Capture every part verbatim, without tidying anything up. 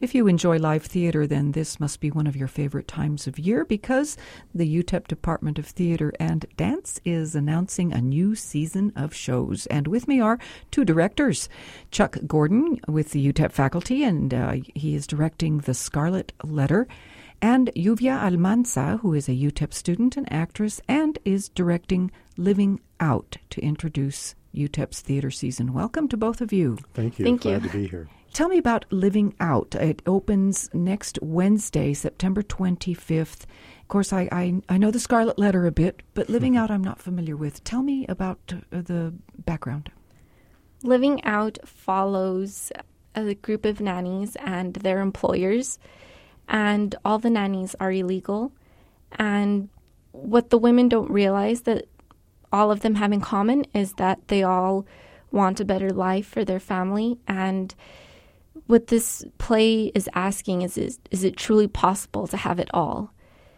If you enjoy live theater, then this must be one of your favorite times of year because the U T E P Department of Theater and Dance is announcing a new season of shows. And with me are two directors, Chuck Gordon with the U T E P faculty, and uh, he is directing The Scarlet Letter, and Lluvia Almanza, who is a U T E P student and actress and is directing Living Out to introduce U T E P's theater season. Welcome to both of you. Thank you. Thank Glad you. to be here. Tell me about Living Out. It opens next Wednesday, September twenty-fifth. Of course, I, I, I know The Scarlet Letter a bit, but Living Out I'm not familiar with. Tell me about uh, the background. Living Out follows a group of nannies and their employers, and all the nannies are illegal. And what the women don't realize that all of them have in common is that they all want a better life for their family. And what this play is asking is, is, is it truly possible to have it all?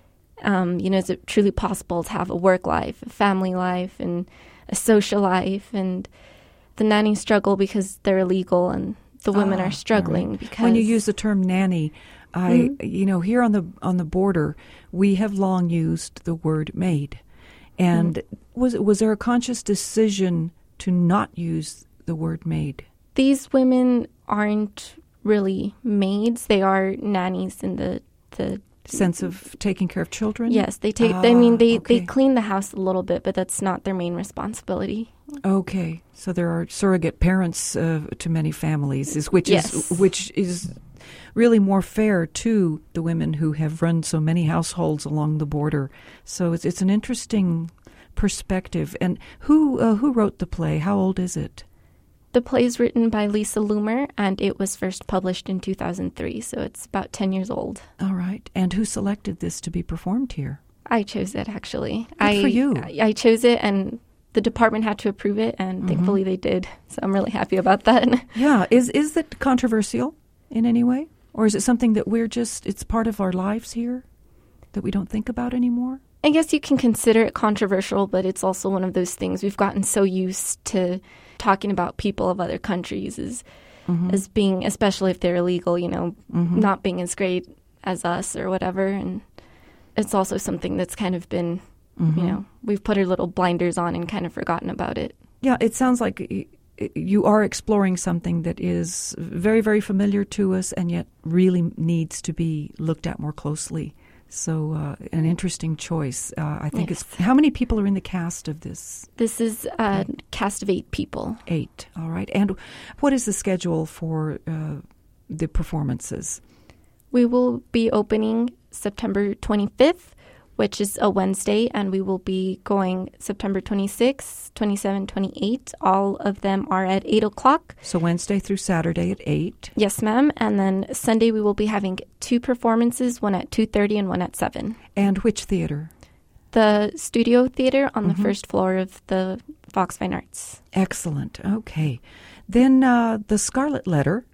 Um, you know, is it truly possible to have a work life, a family life, and a social life? And the nannies struggle because they're illegal, and the women Ah, are struggling right. because When you use the term nanny, I, Mm-hmm. you know, here on the on the border, we have long used the word maid. And Mm-hmm. was was there a conscious decision to not use the word maid? these women aren't really maids; they are nannies in the the Sense of taking care of children? yes. They take. Ah, I mean, they okay. they clean the house a little bit, but that's not their main responsibility. Okay, so there are surrogate parents uh, to many families, is which Yes. is which is really more fair to the women who have run so many households along the border. So it's it's an interesting perspective. And who uh, who wrote the play? How old is it? The play is written by Lisa Loomer, and it was first published in two thousand three, so it's about ten years old. All right, and who selected this to be performed here? I chose it, actually. Good I, for you. I, I chose it, and the department had to approve it, and Mm-hmm. thankfully they did. So I'm really happy about that. Yeah, is is that controversial in any way, or is it something that we're just it's part of our lives here that we don't think about anymore? I guess you can consider it controversial, but it's also one of those things we've gotten so used to talking about people of other countries as Mm-hmm. as being, especially if they're illegal, you know, not being as great as us or whatever. And it's also something that's kind of been, Mm-hmm. you know, we've put our little blinders on and kind of forgotten about it. Yeah, it sounds like y- y- you are exploring something that is very, very familiar to us and yet really needs to be looked at more closely. So uh, an interesting choice. Uh, I think Yes. it's... How many people are in the cast of this? This is a cast of eight people. Eight. All right. And what is the schedule for uh, the performances? We will be opening September twenty-fifth, which is a Wednesday, and we will be going September twenty-sixth, twenty-seventh, twenty-eighth. All of them are at eight o'clock. So Wednesday through Saturday at eight. Yes, ma'am. And then Sunday we will be having two performances, one at two thirty and one at seven. And which theater? The Studio Theater on the first floor of the Fox Fine Arts. Excellent. Okay. Then uh, The Scarlet Letter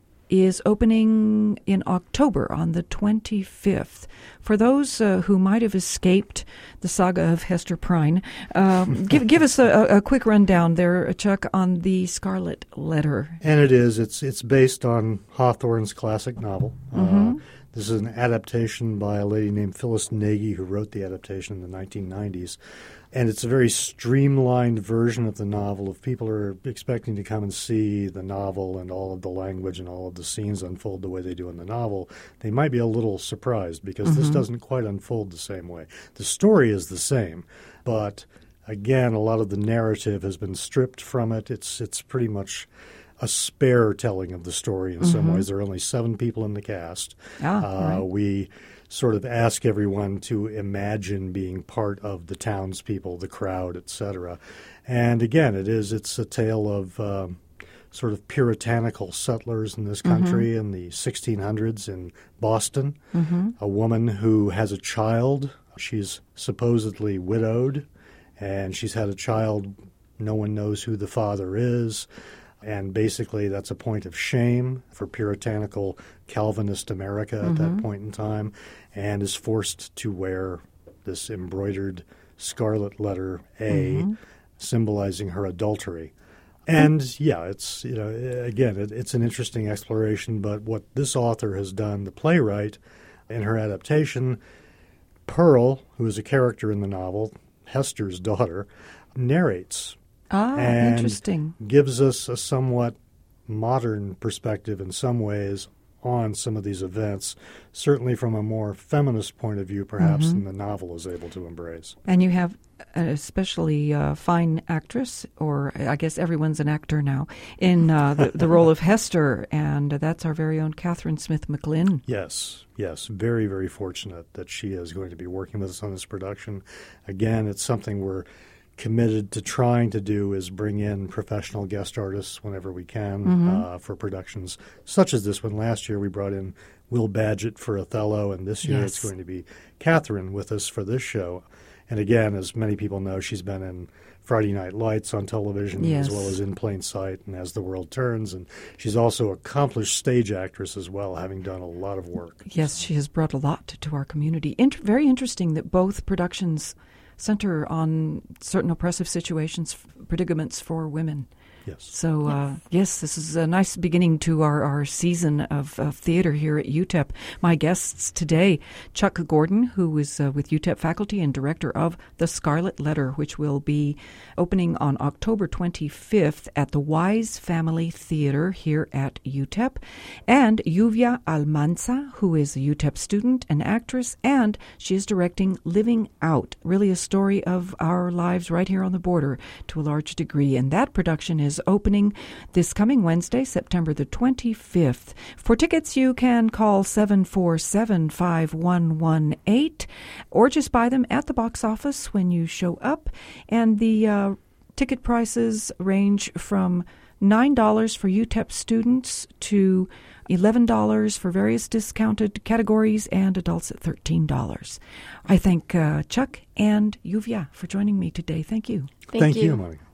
is opening in October on the twenty-fifth. For those uh, who might have escaped the saga of Hester Prynne, um, give give us a, a quick rundown there, Chuck, on The Scarlet Letter. And it is. It's it's based on Hawthorne's classic novel. Uh, this is an adaptation by a lady named Phyllis Nagy, who wrote the adaptation in the nineteen nineties. And it's a very streamlined version of the novel. If people are expecting to come and see the novel and all of the language and all of the scenes unfold the way they do in the novel, they might be a little surprised because this doesn't quite unfold the same way. The story is the same, but again, a lot of the narrative has been stripped from it. It's it's pretty much a spare telling of the story in some ways. There are only seven people in the cast. Ah, uh, right. We sort of ask everyone to imagine being part of the townspeople, the crowd, et cetera. And again, it is it's a tale of um, sort of puritanical settlers in this country in the sixteen hundreds in Boston. A woman who has a child. She's supposedly widowed, and she's had a child. No one knows who the father is. And basically that's a point of shame for puritanical Calvinist America at that point in time, and is forced to wear this embroidered scarlet letter A, symbolizing her adultery. And yeah, it's, you know, again, it, it's an interesting exploration, but what this author has done, the playwright, in her adaptation, Pearl, who is a character in the novel, Hester's daughter, narrates. Ah, and interesting. Gives us a somewhat modern perspective in some ways on some of these events, certainly from a more feminist point of view, perhaps, mm-hmm. than the novel is able to embrace. And you have an especially uh, fine actress, or I guess everyone's an actor now, in uh, the, the role of Hester, and that's our very own Catherine Smith McGlynn. Yes, yes. Very, very fortunate that she is going to be working with us on this production. Again, it's something we're committed to trying to do, is bring in professional guest artists whenever we can mm-hmm. uh, for productions such as this one. Last year we brought in Will Badgett for Othello, and this year yes. it's going to be Catherine with us for this show. And again, as many people know, she's been in Friday Night Lights on television, yes. as well as In Plain Sight and As the World Turns. And she's also an accomplished stage actress as well, having done a lot of work. Yes, she has brought a lot to our community. Inter- very interesting that both productions center on certain oppressive situations, predicaments for women. Yes. So, uh, yes, this is a nice beginning to our, our season of, of theater here at U T E P. My guests today, Chuck Gordon, who is uh, with U T E P faculty and director of The Scarlet Letter, which will be opening on October twenty-fifth at the Wise Family Theater here at U T E P, and Lluvia Almanza, who is a U T E P student and actress, and she is directing Living Out, really a story of our lives right here on the border to a large degree, and that production is is opening this coming Wednesday, September the twenty-fifth. For tickets, you can call seven four seven, five one one eight or just buy them at the box office when you show up. And the uh, ticket prices range from nine dollars for U T E P students to eleven dollars for various discounted categories, and adults at thirteen dollars. I thank uh, Chuck and Lluvia for joining me today. Thank you. Thank, Thank you, you, Monica.